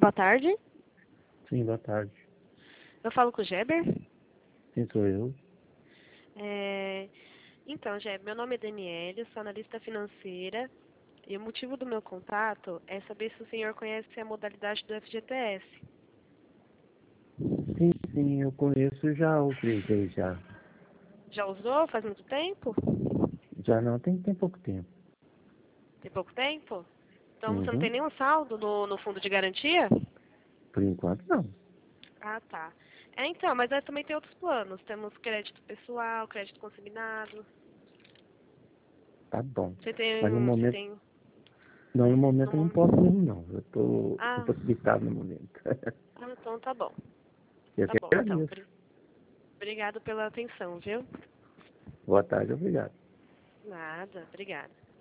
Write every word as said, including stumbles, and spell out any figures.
Boa tarde. Sim, boa tarde. Eu falo com o Geber? Sim, sou eu. É... Então, Geber, meu nome é Daniele, eu sou analista financeira e o motivo do meu contato é saber se o senhor conhece a modalidade do F G T S. Sim, sim, eu conheço, já utilizei já. Já usou? Faz muito tempo? Já não, tem, tem pouco tempo. Tem pouco tempo? Então você não Uhum. tem nenhum saldo no, no fundo de garantia? Por enquanto, não. Ah, tá. É, então, mas aí também tem outros planos. Temos crédito pessoal, crédito consignado. Tá bom. Você tem... Mas no Você momento, tem... não, no No momento eu não momento... posso mesmo, não. Eu tô Ah, impossibilitado no momento. ah, então tá bom. Eu Tá que bom, então. agradeço. Obri- Obrigado pela atenção, viu? Boa tarde, obrigado. Nada, obrigada.